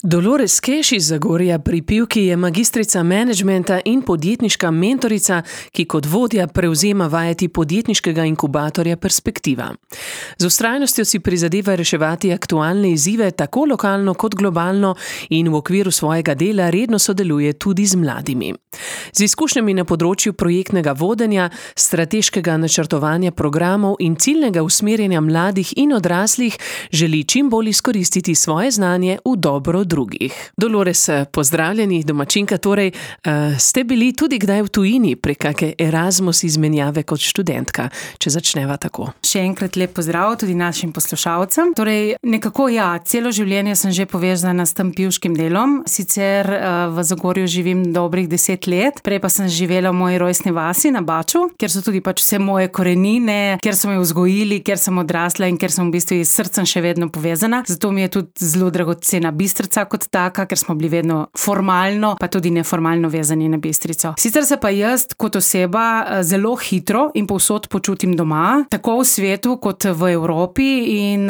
Dolores Keš iz Zagorja pri Pivki je magistrica menedžmenta in podjetniška mentorica, ki kot vodja prevzema vajeti podjetniškega inkubatorja Perspektiva. Z vztrajnostjo si prizadeva reševati aktualne izzive tako lokalno kot globalno in v okviru svojega dela redno sodeluje tudi z mladimi. Z izkušnjami na področju projektnega vodenja, strateškega načrtovanja programov in ciljnega usmerjanja mladih in odraslih želi čim bolj izkoristiti svoje znanje v dobro drugih. Dolores, pozdravljeni, domačinka, torej, ste bili tudi kdaj v tujini prek kake Erasmus izmenjave kot študentka, če začneva tako? Še enkrat lep pozdrav tudi našim poslušalcem. Torej, nekako celo življenje sem že povezana s tem pivškim delom. Sicer v Zagorju živim dobrih 10 let, prej pa sem živela v moji rojstni vasi na Baču, kjer so tudi vse moje korenine, kjer so me vzgojili, kjer sem odrasla in kjer sem v bistvu s srcem še vedno povezana. Zato mi je tudi zelo dragocena Bistrica kot taka, ker smo bili vedno formalno, pa tudi neformalno vezani na Bistrico. Sicer se pa jaz kot oseba zelo hitro in povsod počutim doma, tako v svetu kot v Evropi in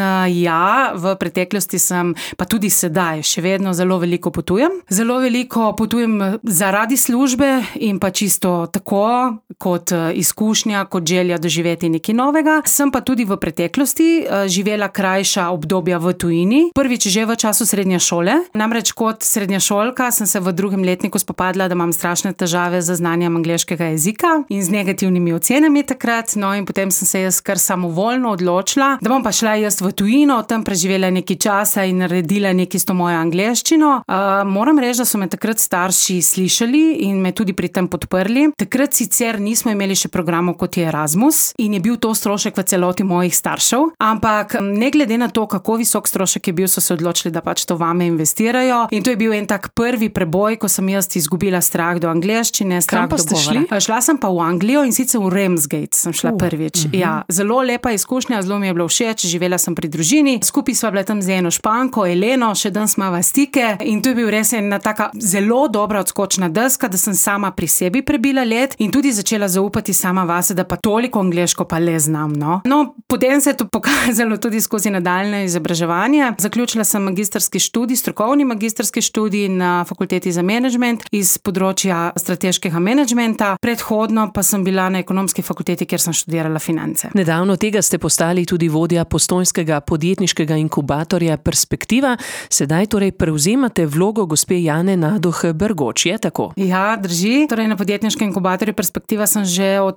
v preteklosti sem, pa tudi sedaj, še vedno zelo veliko potujem. Zelo veliko potujem zaradi službe in pa čisto tako, kot izkušnja, kot želja doživeti nekaj novega. Sem pa tudi v preteklosti živela krajša obdobja v tujini. Prvič že v času srednje šole. Namreč kot srednješolka sem se v drugem letniku spopadla, da imam strašne težave z znanjem angleškega jezika in z negativnimi ocenami takrat. No, in potem sem se jaz kar samovoljno odločila, da bom pa šla jaz v tujino, tam preživela nekaj časa in naredila nekaj s to mojo angleščino. Moram reči, da so me takrat starši slišali in me tudi pri tem podprli. Takrat sicer nismo imeli še programov kot je Erasmus in je bil to strošek v celoti mojih staršev, ampak ne glede na to, kako visok strošek je bil, so se odločili, da pač to vame investirajo. In to je bil en tak prvi preboj, ko sem jaz izgubila strah do angleščine, strah do govora. Šla sem pa v Anglijo in sicer v Ramsgate sem šla prvič. Zelo lepa izkušnja, zelo mi je bilo všeč, živela sem pri družini, skupaj sva bila tam z eno Španko, Eleno, še danes imava stike in to je bil res ena taka zelo dobra odskočna deska, da sem sama pri sebi prebila let in tudi začela zaupati sama vase, da pa toliko angleško pa le znam, no. No, potem se je to pokazalo tudi skozi nadaljnje izobraževanje. Zaključila sem magistrski študij, strokovni magistrski študij na fakulteti za menedžment iz področja strateškega menedžmenta. Predhodno pa sem bila na ekonomski fakulteti, kjer sem študirala finance. Nedavno tega ste postali tudi vodja postojnskega podjetniškega inkubatorja Perspektiva. Sedaj torej prevzemate vlogo gospe Jane Naduh Bergoč, je tako? Ja, drži. Torej na podjetniškem inkubatorju Perspektiva sem že od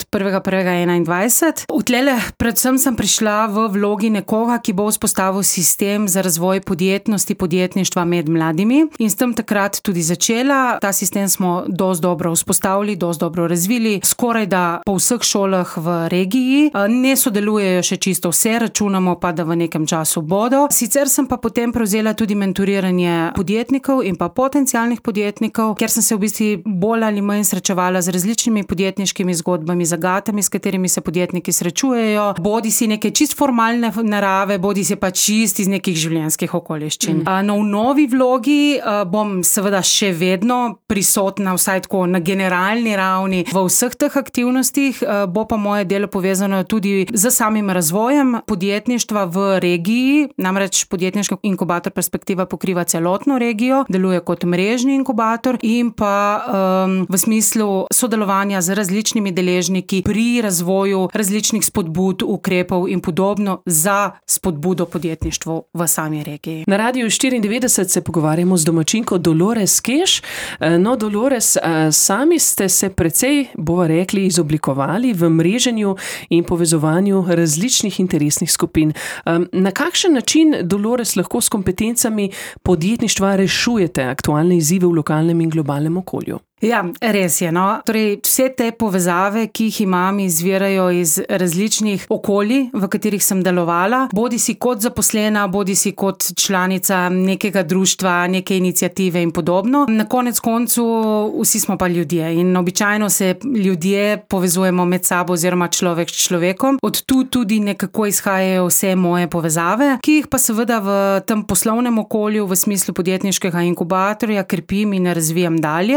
1.1.21. Vtlele predvsem sem prišla v vlogi nekoga, ki bo vzpostavil sistem za razvoj podjetništva med mladimi in s tem takrat tudi začela. Ta sistem smo dosti dobro vzpostavili, dosti dobro razvili, skoraj da po vseh šolah v regiji. Ne sodelujejo še čisto vse, računamo pa, da v nekem času bodo. Sicer sem pa potem prevzela tudi mentoriranje podjetnikov in pa potencialnih podjetnikov, kjer sem se v bistvu bolj ali manj srečevala z različnimi podjetniškimi zgodbami, zagatami, s katerimi se podjetniki srečujejo, bodi si neke čist formalne narave, bodi si pa čist iz nekih življenjskih okoliščin. No, v novi vlogi bom seveda še vedno prisotna, vsaj tako na generalni ravni v vseh teh aktivnostih, bo pa moje delo povezano tudi z samim razvojem podjetništva v regiji, namreč podjetniški inkubator Perspektiva pokriva celotno regijo, deluje kot mrežni inkubator in pa v smislu sodelovanja z različnimi deležniki pri razvoju različnih spodbud, ukrepov in podobno za spodbudo podjetništvu v sami regiji. Na Radiu 94 se pogovarjamo z domačinko Dolores Keš. No, Dolores, sami ste se precej, bova rekli, izoblikovali v mreženju in povezovanju različnih interesnih skupin. Na kakšen način, Dolores, lahko s kompetencami podjetništva rešujete aktualne izzive v lokalnem in globalnem okolju? Ja, res je, no. Torej, vse te povezave, ki jih imam, izvirajo iz različnih okolij, v katerih sem delovala, bodi si kot zaposlena, bodi si kot članica nekega društva, neke iniciative in podobno. Na konec koncu vsi smo pa ljudje in običajno se ljudje povezujemo med sabo oziroma človek s človekom. Od tu tudi nekako izhajajo vse moje povezave, ki jih pa seveda v tem poslovnem okolju, v smislu podjetniškega inkubatorja krepim in razvijam dalje. Tako na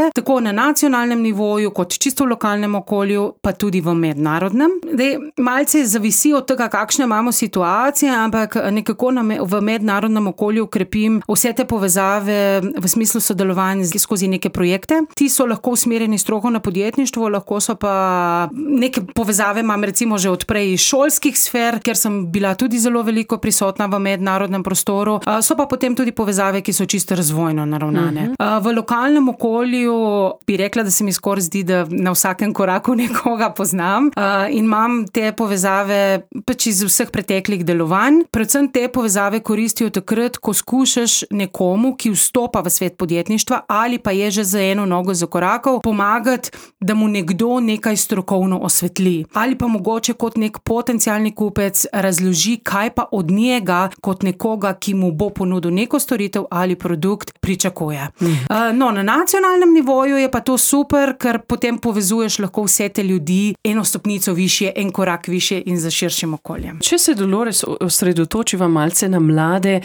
na nacionalnem nivoju, kot čisto v lokalnem okolju, pa tudi v mednarodnem. Malce zavisi od tega, kakšne imamo situacije, ampak nekako v mednarodnem okolju krepim vse te povezave v smislu sodelovanja skozi neke projekte. Ti so lahko usmerjeni strogo na podjetništvo, lahko so pa neke povezave imam recimo že od prej iz šolskih sfer, ker sem bila tudi zelo veliko prisotna v mednarodnem prostoru. So pa potem tudi povezave, ki so čisto razvojno naravnane. V lokalnem okolju bi rekla, da se mi skoraj zdi, da na vsakem koraku nekoga poznam in imam te povezave pač iz vseh preteklih delovanj. Predvsem te povezave koristijo takrat, ko skušaš nekomu, ki vstopa v svet podjetništva ali pa je že za eno nogo zakorakal, pomagati, da mu nekdo nekaj strokovno osvetli. Ali pa mogoče kot nek potencialni kupec razloži, kaj pa od njega kot nekoga, ki mu bo ponudil neko storitev ali produkt, pričakuje. No, na nacionalnem nivoju je pa to super, ker potem povezuješ lahko vse te ljudi eno stopnico višje, en korak višje in za širšim okoljem. Če se, Dolores, osredotočiva malce na mlade,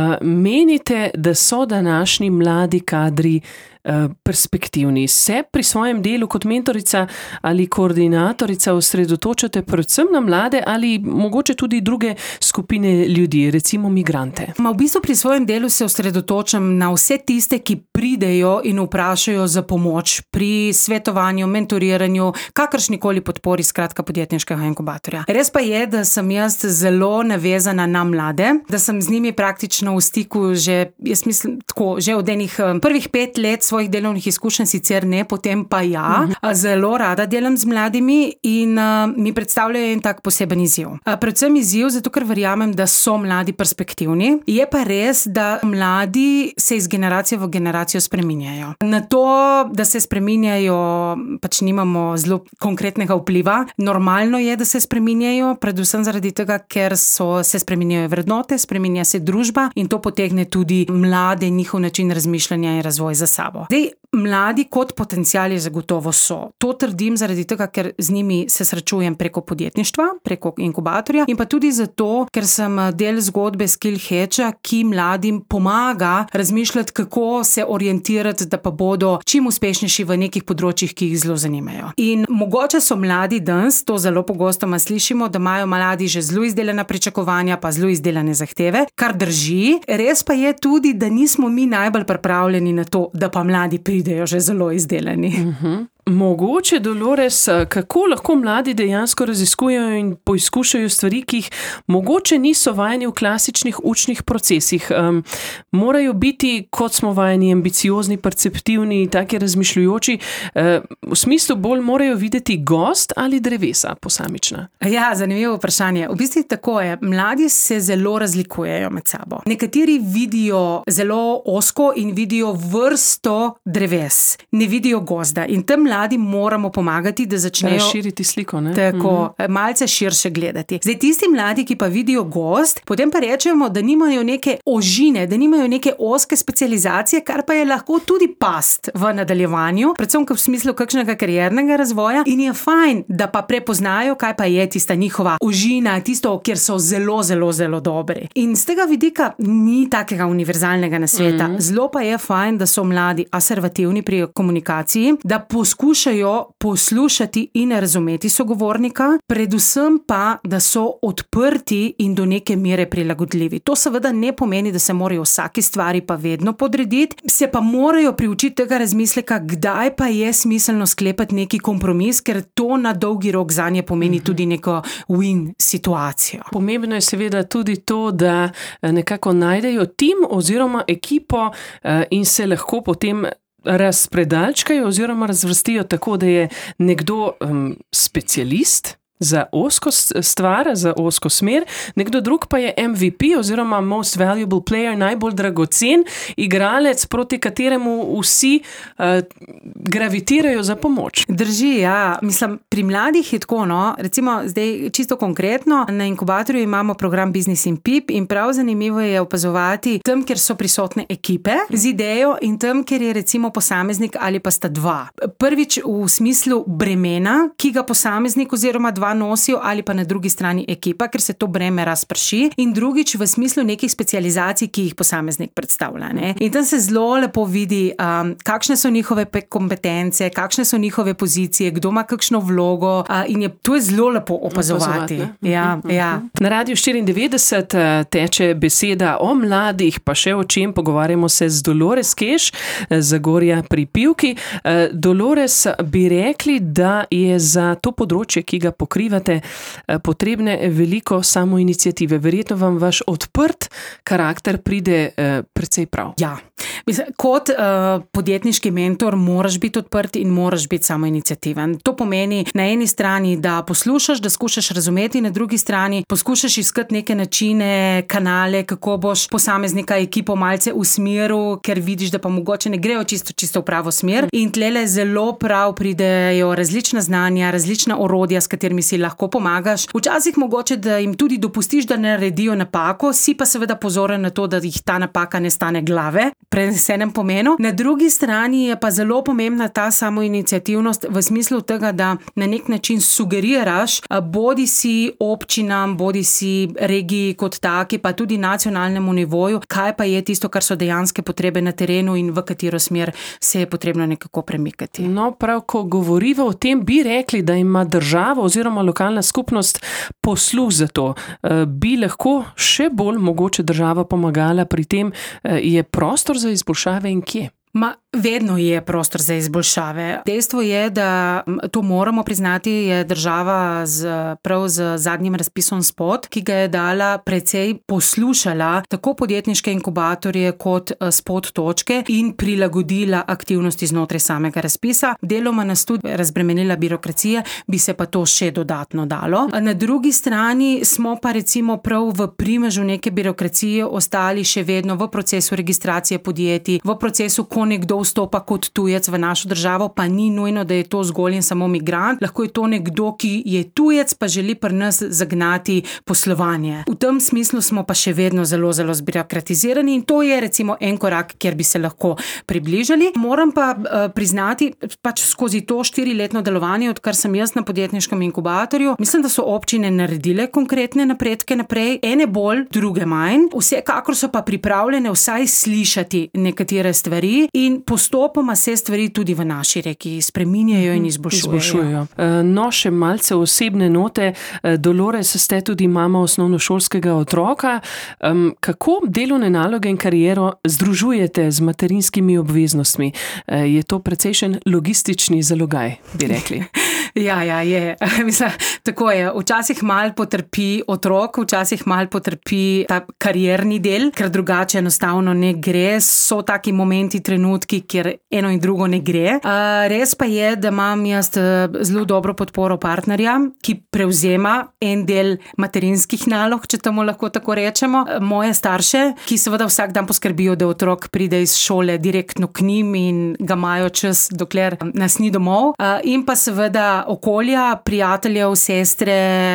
menite, da so današnji mladi kadri perspektivni? Se pri svojem delu kot mentorica ali koordinatorica osredotočate predvsem na mlade ali mogoče tudi druge skupine ljudi, recimo migrante? V bistvu pri svojem delu se osredotočam na vse tiste, ki pridejo in vprašajo za pomoč pri svetovanju, mentoriranju, kakršnikoli podpori, skratka podjetniškega inkubatorja. Res pa je, da sem jaz zelo navezana na mlade, da sem z njimi praktično v stiku že, jaz mislim, tako, že od enih prvih 5 let svojih delovnih izkušenj, sicer ne, potem pa ja. Zelo rada delam z mladimi in mi predstavljajo en tak poseben izziv. Predvsem izziv, zato ker verjamem, da so mladi perspektivni. Je pa res, da mladi se iz generacije v generacijo spreminjajo. Na to, da se spreminjajo, pač nimamo zelo konkretnega vpliva. Normalno je, da se spreminjajo, predvsem zaradi tega, ker se spreminjajo vrednote, spreminja se družba in to potegne tudi mlade, njihov način razmišljanja in razvoj za sabo. Mladi kot potenciali zagotovo so. To trdim zaradi tega, ker z njimi se srečujem preko podjetništva, preko inkubatorja in pa tudi zato, ker sem del zgodbe Skill Hatcha, ki mladim pomaga razmišljati, kako se orientirati, da pa bodo čim uspešnejši v nekih področjih, ki jih zelo zanimajo. In mogoče so mladi danes, to zelo pogosto slišimo, da imajo mladi že zelo izdelana pričakovanja, pa zelo izdelane zahteve, kar drži. Res pa je tudi, da nismo mi najbolj pripravljeni na to, da pa mladi pridejo že zelo izdelani. Mogoče, Dolores, kako lahko mladi dejansko raziskujejo in poizkušajo stvari, ki jih mogoče niso vajeni v klasičnih učnih procesih. Morajo biti, kot smo vajeni, ambiciozni, perceptivni, taki razmišljujoči. V smislu bolj morajo videti gozd ali drevesa posamična? Ja, zanimivo vprašanje. V bistvu tako je. Mladi se zelo razlikujejo med sabo. Nekateri vidijo zelo ozko in vidijo vrsto dreves. Ne vidijo gozda. In tam mladi moramo pomagati, da začnejo razširiti sliko, ne? Tako, malce širše gledati. Zdaj, tisti mladi, ki pa vidijo gozd, potem pa rečemo, da nimajo neke ožine, da nimajo neke ozke specializacije, kar pa je lahko tudi past v nadaljevanju, predvsem v smislu kakšnega kariernega razvoja, in je fajn, da pa prepoznajo, kaj pa je tista njihova ožina, tisto, kjer so zelo, zelo, zelo dobri. In z tega vidika ni takega univerzalnega nasveta. Zelo pa je fajn, da so mladi asertivni pri komunikaciji, da poskušajo poslušati in razumeti sogovornika, predvsem pa, da so odprti in do neke mere prilagodljivi. To seveda ne pomeni, da se morajo vsaki stvari pa vedno podrediti, se pa morajo priučiti tega razmisleka, kdaj pa je smiselno sklepati neki kompromis, ker to na dolgi rok zanje pomeni tudi neko win situacijo. Pomembno je seveda tudi to, da nekako najdejo tim oziroma ekipo in se lahko potem razpredalčkajo oziroma razvrstijo tako, da je nekdo specialist za ozko stvar, za ozko smer, nekdo drug pa je MVP oziroma most valuable player, najbolj dragocen igralec, proti kateremu vsi gravitirajo za pomoč. Drži, ja. Mislim, pri mladih je tako, no. Recimo, zdaj čisto konkretno, na inkubatorju imamo program Business in PIP in prav zanimivo je opazovati tam, kjer so prisotne ekipe z idejo in tam, kjer je recimo posameznik ali pa sta dva. Prvič v smislu bremena, ki ga posameznik oziroma dva oba nosijo ali pa na drugi strani ekipa, ker se to breme razprši, in drugič v smislu nekih specializacij, ki jih posameznik predstavlja. Ne? In tam se zelo lepo vidi, kakšne so njihove kompetence, kakšne so njihove pozicije, kdo ima kakšno vlogo, in to je zelo lepo opazovati. Ja. Na Radiu 94 teče beseda o mladih, pa še o čem. Pogovarjamo se z Dolores Keš, Zagorja pri Pivki. Dolores, bi rekli, da je za to področje, ki ga pokrivate, potrebne veliko samoiniciative. Verjetno vam vaš odprt karakter pride precej prav. Ja. Kot podjetniški mentor moraš biti odprt in moraš biti samoiniciativen. To pomeni na eni strani, da poslušaš, da skušaš razumeti, na drugi strani poskušaš iskati neke načine, kanale, kako boš posameznika, ekipo malce usmeril, ker vidiš, da pa mogoče ne grejo čisto v pravo smer. In tlele zelo prav pridejo različna znanja, različna orodja, s katerimi si lahko pomagaš. Včasih mogoče, da jim tudi dopustiš, da naredijo napako, si pa seveda pozoren na to, da jih ta napaka ne stane glave, prenesenem pomenu. Na drugi strani je pa zelo pomembna ta samoiniciativnost v smislu tega, da na nek način sugeriraš, bodi si občinam, bodi si regiji kot taki, pa tudi nacionalnemu nivoju, kaj pa je tisto, kar so dejanske potrebe na terenu in v katero smer se je potrebno nekako premikati. No, prav, ko govoriva o tem, bi rekli, da ima država oziroma lokalna skupnost posluh za to. Bi lahko še bolj mogoče država pomagala pri tem? Je prostor za izboljšave in kje? Vedno je prostor za izboljšave. Dejstvo je, da to moramo priznati, je država prav z zadnjim razpisom SPOT, ki ga je dala, precej poslušala tako podjetniške inkubatorje kot SPOT točke in prilagodila aktivnosti znotraj samega razpisa. Deloma nas tudi razbremenila birokracija, bi se pa to še dodatno dalo. Na drugi strani smo pa recimo prav v primežu neke birokracije ostali še vedno v procesu registracije podjetij, v procesu, ko nekdo vstopa kot tujec v našo državo, pa ni nujno, da je to zgolj in samo migrant, lahko je to nekdo, ki je tujec, pa želi pri nas zagnati poslovanje. V tem smislu smo pa še vedno zelo, zelo zbirokratizirani in to je recimo en korak, kjer bi se lahko približali. Moram pa priznati, pač skozi to 4-letno delovanje, odkar sem jaz na podjetniškem inkubatorju, mislim, da so občine naredile konkretne napredke naprej, ene bolj, druge manj, vsekakor so pa pripravljene vsaj slišati nekatere stvari in postopoma se stvari tudi v naši regiji spreminjajo in izboljšujejo. No, še malce osebne note. Dolores, ste tudi mama osnovnošolskega otroka. Kako delovne naloge in kariero združujete z materinskimi obveznostmi? Je to precejšen logistični zalogaj, bi rekli? Ja, je. Mislim, tako je. Včasih malo potrpi otrok, včasih malo potrpi ta karierni del, ker drugače enostavno ne gre. So taki momenti, trenutki, kjer eno in drugo ne gre. Res pa je, da imam jaz zelo dobro podporo partnerja, ki prevzema en del materinskih nalog, če temu lahko tako rečemo. Moje starše, ki seveda vsak dan poskrbijo, da otrok pride iz šole direktno k njim in ga imajo čas, dokler nas ni domov. In pa seveda okolja, prijateljev, sestre,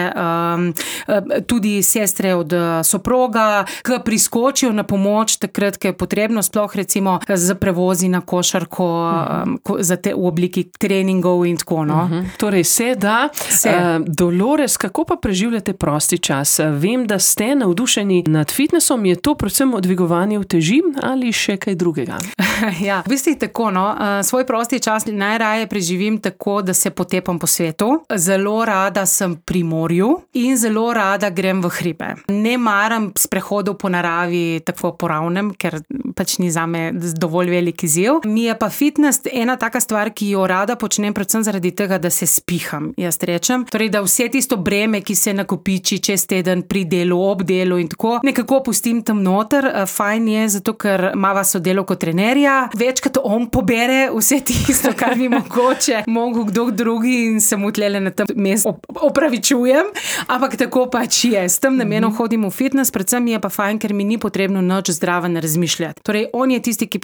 tudi sestre od soproga, ki priskočijo na pomoč takrat, ko je potrebno, sploh recimo za prevozi na košarko, v obliki treningov in tako. No? Torej se da. Dolores, kako pa preživljate prosti čas? Vem, da ste navdušeni nad fitnessom. Je to predvsem dvigovanje uteži ali še kaj drugega? Ja, v bistvu tako, no. Svoj prosti čas najraje preživim tako, da se potepam po svetu. Zelo rada sem pri morju in zelo rada grem v hribe. Ne maram sprehodov po naravi tako po ravnem, ker pač ni zame dovolj velik izziv. Mi je pa fitness ena taka stvar, ki jo rada počnem predvsem zaradi tega, da se spiham, jaz rečem. Torej, da vse tisto breme, ki se nakopiči čez teden pri delu, ob delu in tako, nekako pustim tam noter. Fajn je, zato ker imava sodelavko trenerja. Večkrat on pobere vse tisto, kar mi mogoče kdo drugi in se mu tlele na tem mestu opravičujem. Ampak tako pač je. S tem namenom hodim v fitness, predvsem je pa fajn, ker mi ni potrebno nič zdraven razmišljati. Torej, on je tisti, ki poskrbi za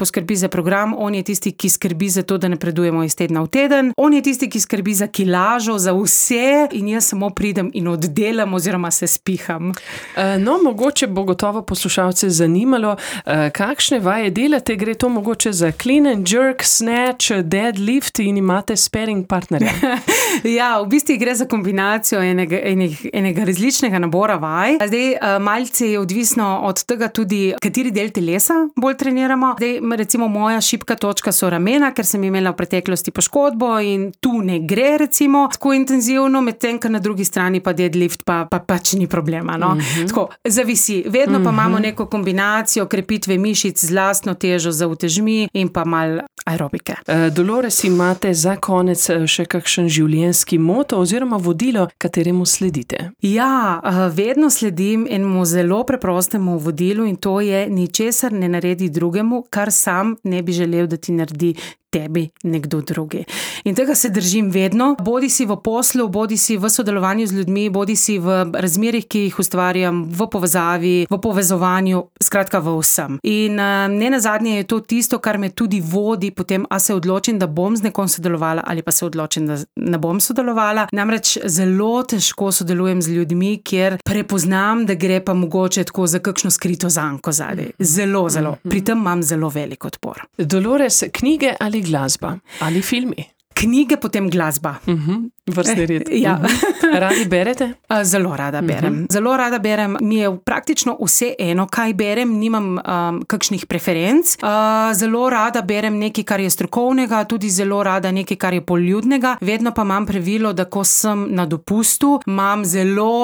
program, on je tisti, ki skrbi za to, da napredujemo iz tedna v teden, on je tisti, ki skrbi za kilažo, za vse in jaz samo pridem in oddelam oziroma se spiham. No, mogoče bo gotovo poslušalce zanimalo, kakšne vaje delate, gre to mogoče za clean and jerk, snatch, deadlift in imate sparing partnerja. Ja, v bistvu gre za kombinacijo enega različnega nabora vaj. Zdaj, malce je odvisno od tega tudi, kateri del telesa bolj treniramo. Zdaj, recimo moja šibka točka so ramena, ker sem imela v preteklosti poškodbo in tu ne gre recimo tako intenzivno, medtem, ker na drugi strani pa deadlift pa pač ni problema. No? Tako, zavisi. Vedno pa imamo neko kombinacijo krepitve mišic z lastno težo za utežmi in pa malo aerobike. Dolores, imate za konec še kakšen življenjski moto oziroma vodilo, kateremu sledite? Ja, vedno sledim enemu zelo preprostemu vodilu in to je: ničesar ne naredi drugemu, kar sam ne bi želel, da ti naredi tebi nekdo drugi. In tega se držim vedno, bodi si v poslu, bodi si v sodelovanju z ljudmi, bodi si v razmerih, ki jih ustvarjam, v povezavi, v povezovanju, skratka v vsem. In ne nazadnje je to tisto, kar me tudi vodi potem, a se odločim, da bom z nekom sodelovala ali pa se odločim, da ne bom sodelovala. Namreč zelo težko sodelujem z ljudmi, kjer prepoznam, da gre pa mogoče tako za kakšno skrito zanko zadaj. Zelo. Pri tem imam zelo velik odpor. Dolores, knjige ali glasba? Ali filmi? Knjige, potem glasba. Vrstni red. Ja. Radi berete? Zelo rada berem. Zelo rada berem. Mi je praktično vse eno, kaj berem, nimam kakšnih preferenc. Zelo rada berem nekaj, kar je strokovnega, tudi zelo rada nekaj, kar je poljudnega. Vedno pa imam pravilo, da ko sem na dopustu, imam zelo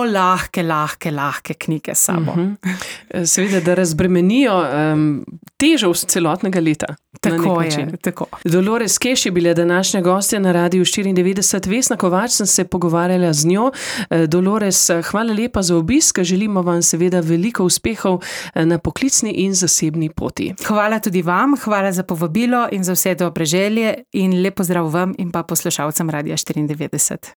lahke knjige s sabo. Seveda, da razbremenijo težo celotnega leta. Tako je, tako. Dolores Keš je bila današnja gostja na Radiu 94. Vesna Kovač sem se pogovarjala z njo. Dolores, hvala lepa za obisk. Želimo vam seveda veliko uspehov na poklicni in zasebni poti. Hvala tudi vam, hvala za povabilo in za vse dobre želje in lep pozdrav vam in pa poslušalcem Radia 94.